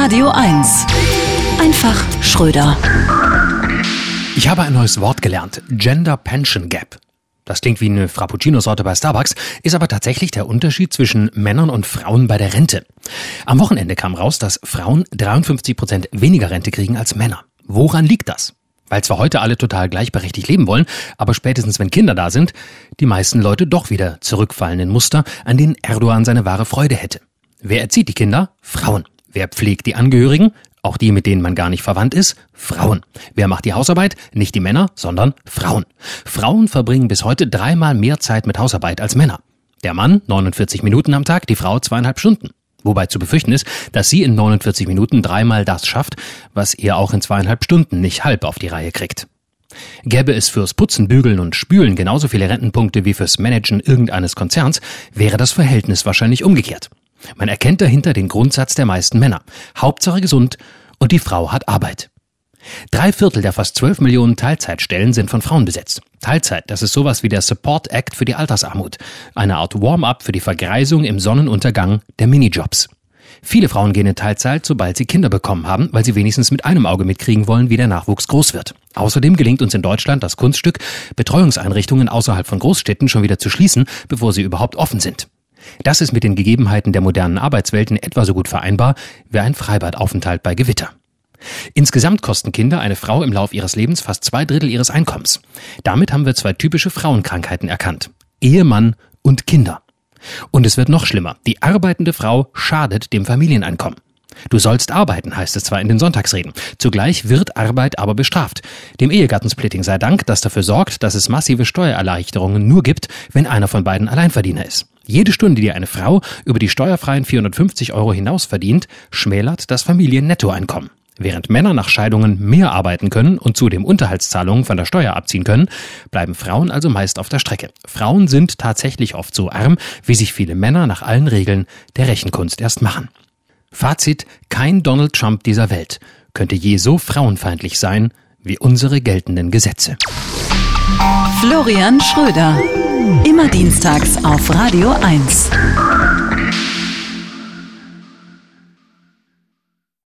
Radio 1. Einfach Schröder. Ich habe ein neues Wort gelernt. Gender Pension Gap. Das klingt wie eine Frappuccino-Sorte bei Starbucks, ist aber tatsächlich der Unterschied zwischen Männern und Frauen bei der Rente. Am Wochenende kam raus, dass Frauen 53% weniger Rente kriegen als Männer. Woran liegt das? Weil zwar heute alle total gleichberechtigt leben wollen, aber spätestens wenn Kinder da sind, die meisten Leute doch wieder zurückfallen in Muster, an denen Erdogan seine wahre Freude hätte. Wer erzieht die Kinder? Frauen. Wer pflegt die Angehörigen? Auch die, mit denen man gar nicht verwandt ist? Frauen. Wer macht die Hausarbeit? Nicht die Männer, sondern Frauen. Frauen verbringen bis heute 3-mal mehr Zeit mit Hausarbeit als Männer. Der Mann 49 Minuten am Tag, die Frau 2,5 Stunden. Wobei zu befürchten ist, dass sie in 49 Minuten 3-mal das schafft, was er auch in 2,5 Stunden nicht halb auf die Reihe kriegt. Gäbe es fürs Putzen, Bügeln und Spülen genauso viele Rentenpunkte wie fürs Managen irgendeines Konzerns, wäre das Verhältnis wahrscheinlich umgekehrt. Man erkennt dahinter den Grundsatz der meisten Männer. Hauptsache gesund und die Frau hat Arbeit. 3/4 der fast 12 Millionen Teilzeitstellen sind von Frauen besetzt. Teilzeit, das ist sowas wie der Support Act für die Altersarmut. Eine Art Warm-up für die Vergreisung im Sonnenuntergang der Minijobs. Viele Frauen gehen in Teilzeit, sobald sie Kinder bekommen haben, weil sie wenigstens mit einem Auge mitkriegen wollen, wie der Nachwuchs groß wird. Außerdem gelingt uns in Deutschland das Kunststück, Betreuungseinrichtungen außerhalb von Großstädten schon wieder zu schließen, bevor sie überhaupt offen sind. Das ist mit den Gegebenheiten der modernen Arbeitswelt in etwa so gut vereinbar wie ein Freibadaufenthalt bei Gewitter. Insgesamt kosten Kinder eine Frau im Lauf ihres Lebens fast 2/3 ihres Einkommens. Damit haben wir 2 typische Frauenkrankheiten erkannt. Ehemann und Kinder. Und es wird noch schlimmer. Die arbeitende Frau schadet dem Familieneinkommen. Du sollst arbeiten, heißt es zwar in den Sonntagsreden. Zugleich wird Arbeit aber bestraft. Dem Ehegattensplitting sei Dank, das dafür sorgt, dass es massive Steuererleichterungen nur gibt, wenn einer von beiden Alleinverdiener ist. Jede Stunde, die eine Frau über die steuerfreien 450 € hinaus verdient, schmälert das Familiennettoeinkommen. Während Männer nach Scheidungen mehr arbeiten können und zudem Unterhaltszahlungen von der Steuer abziehen können, bleiben Frauen also meist auf der Strecke. Frauen sind tatsächlich oft so arm, wie sich viele Männer nach allen Regeln der Rechenkunst erst machen. Fazit: Kein Donald Trump dieser Welt könnte je so frauenfeindlich sein wie unsere geltenden Gesetze. Florian Schröder. Immer dienstags auf Radio 1.